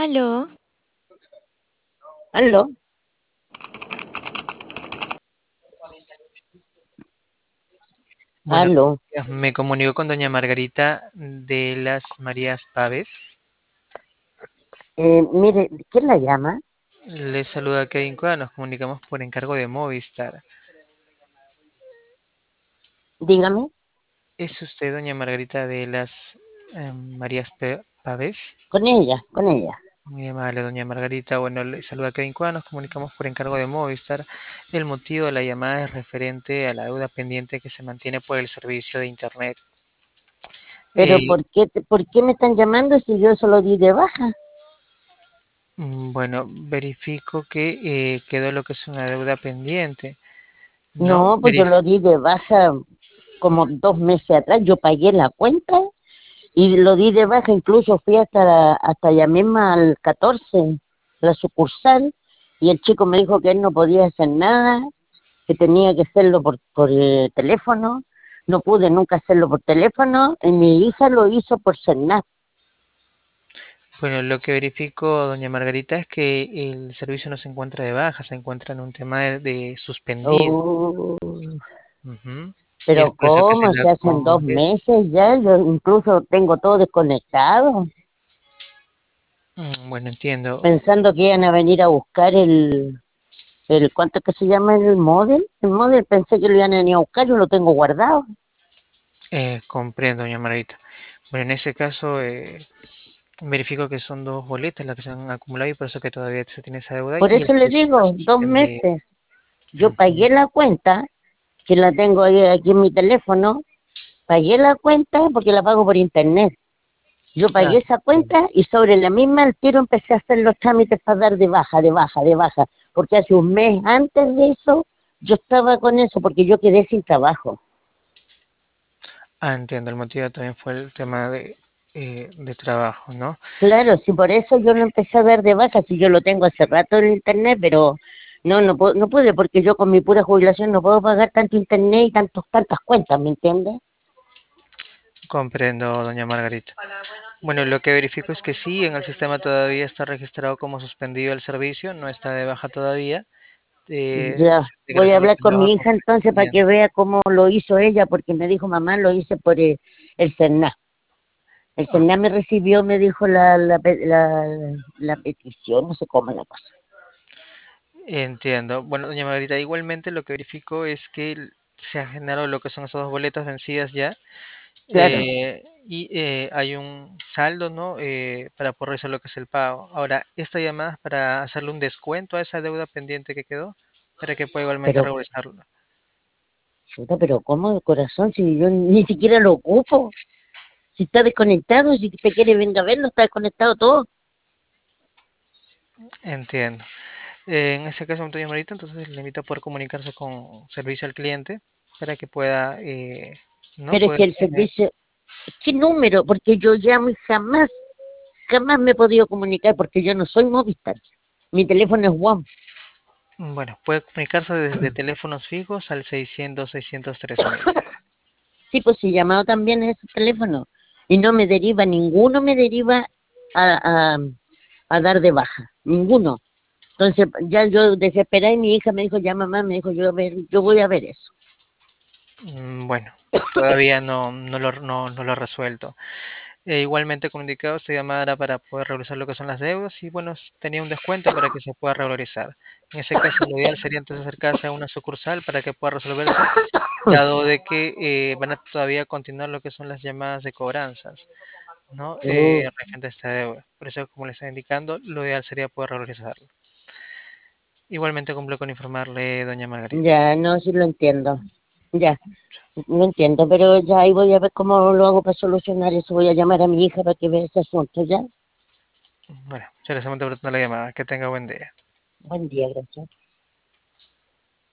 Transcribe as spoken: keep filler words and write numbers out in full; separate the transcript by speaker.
Speaker 1: Aló,
Speaker 2: Aló,
Speaker 3: Buenos
Speaker 2: aló.
Speaker 3: días, me comunico con doña Margarita de las Marías Paves.
Speaker 2: Eh, mire, ¿quién la llama?
Speaker 3: Le saluda Kevin Cueva, nos comunicamos por encargo de Movistar.
Speaker 2: Dígame.
Speaker 3: ¿Es usted doña Margarita de las eh, Marías Pe- Paves?
Speaker 2: Con ella, con ella.
Speaker 3: Muy amable, doña Margarita. Bueno, le saluda Kevin Cueva, nos comunicamos por encargo de Movistar. El motivo de la llamada es referente a la deuda pendiente que se mantiene por el servicio de Internet.
Speaker 2: Pero
Speaker 3: El,
Speaker 2: ¿por qué, te- por qué me están llamando si yo solo di de baja?
Speaker 3: mm, bueno, verifico que eh, quedó lo que es una deuda pendiente, ¿no?
Speaker 2: No, pues yo lo di de baja como dos meses atrás. Yo pagué la cuenta y lo di de baja. Incluso fui hasta, la- hasta allá misma al catorce, la sucursal, y el chico me dijo que él no podía hacer nada, que tenía que hacerlo por, por eh, teléfono. No pude nunca hacerlo por teléfono y mi hija lo hizo por Cernap.
Speaker 3: Bueno, lo que verifico, doña Margarita, es que el servicio no se encuentra de baja, se encuentra en un tema de, de suspendido.
Speaker 2: Oh,
Speaker 3: Ujú. Y es
Speaker 2: pero
Speaker 3: por eso que se
Speaker 2: ¿cómo?
Speaker 3: le
Speaker 2: Se hacen dos
Speaker 3: contesta.
Speaker 2: meses ya, yo incluso tengo todo desconectado,
Speaker 3: Mm, Bueno, entiendo.
Speaker 2: pensando que iban a venir a buscar el, el ¿cuánto es que se llama el modem? El modem pensé que lo iban a venir a buscar, yo lo tengo guardado.
Speaker 3: Eh, comprendo, doña Margarita. Bueno, en ese caso, eh, verifico que son dos boletas las que se han acumulado y por eso que todavía se tiene esa deuda
Speaker 2: Por
Speaker 3: y el
Speaker 2: eso le
Speaker 3: servicio está
Speaker 2: digo, dos
Speaker 3: suspendido.
Speaker 2: meses. Yo
Speaker 3: Ujú.
Speaker 2: pagué la cuenta, que la tengo ahí aquí en mi teléfono, pagué la cuenta porque la pago por internet. Yo
Speaker 3: Ah,
Speaker 2: pagué esa
Speaker 3: bien.
Speaker 2: cuenta y sobre la misma al tiro empecé a hacer los trámites para dar de baja, de baja, de baja, porque hace un mes antes de eso yo estaba con eso porque yo quedé sin trabajo.
Speaker 3: Ah, entiendo. El motivo también fue el tema de, eh, de trabajo, ¿no?
Speaker 2: Claro, sí, por eso yo lo empecé a dar de baja, si yo lo tengo hace rato en internet, pero no, no, pu- no pude porque yo con mi pura jubilación no puedo pagar tanto internet y tantos, tantas cuentas, ¿me entiendes?
Speaker 3: Comprendo, doña Margarita. Bueno, lo que verifico es que sí, en el sistema todavía está registrado como suspendido el servicio, no está de baja todavía. Eh,
Speaker 2: Ya,
Speaker 3: se
Speaker 2: voy a
Speaker 3: ingresan los
Speaker 2: hablar con mi
Speaker 3: trabajos
Speaker 2: hija entonces para que
Speaker 3: correspondientes.
Speaker 2: vea cómo lo hizo ella, porque me dijo, mamá, lo hice por el, el Cerná. El
Speaker 3: Ah,
Speaker 2: Cerná me recibió, me dijo la, la, pe- la, la petición, no sé cómo es la cosa.
Speaker 3: entiendo. Bueno, doña Margarita, igualmente lo que verifico es que el- se han generado lo que son esas dos boletas vencidas ya,
Speaker 2: Claro,
Speaker 3: eh, y eh, hay un saldo, ¿no? Eh, para poder realizar lo que es el pago. Ahora, esta llamada es para hacerle un descuento a esa deuda pendiente que quedó, para que pueda igualmente
Speaker 2: pero,
Speaker 3: regularizarlo.
Speaker 2: chuta, pero ¿cómo, corazón? Si yo ni siquiera lo ocupo, si está desconectado, si te quiere venga a verlo, está desconectado todo.
Speaker 3: Entiendo. Eh, en ese caso, Antonio Marito, entonces le invito a poder comunicarse con servicio al cliente para que pueda, eh, no
Speaker 2: Pero es que
Speaker 3: poder
Speaker 2: el
Speaker 3: tener.
Speaker 2: servicio, ¿qué número? Porque yo llamo y jamás, jamás me he podido comunicar porque yo no soy Movistar. Mi teléfono es WOM.
Speaker 3: Bueno, puede comunicarse desde teléfonos fijos al seiscientos, seiscientos tres mil.
Speaker 2: Sí, pues sí, llamado también a ese teléfono y no me deriva, ninguno me deriva a, a, a dar de baja, ninguno. Entonces ya yo desesperé y mi hija me dijo, ya mamá, me dijo, yo, a ver, yo voy a ver eso.
Speaker 3: Mm, Bueno, todavía no, no lo, no, no lo ha resuelto. Eh, igualmente, como indicado, esta llamada era para poder regularizar lo que son las deudas y, bueno, s- tenía un descuento para que se pueda regularizar. En ese caso, lo ideal sería entonces acercarse a una sucursal para que pueda resolverse, dado de que eh, van a todavía continuar lo que son las llamadas de cobranzas, ¿no?
Speaker 2: Oh,
Speaker 3: Eh, referente a esta deuda. Por eso, como les estaba indicando, lo ideal sería poder regularizarlo. Igualmente cumple con informarle, doña Margarita.
Speaker 2: ya, no, sí lo entiendo, ya, lo entiendo, pero ya ahí voy a ver cómo lo hago para solucionar eso. Voy a llamar a mi hija para que vea ese asunto, ¿ya?
Speaker 3: Bueno, muchas gracias por atender la llamada. Que tenga buen día.
Speaker 2: Buen día, gracias.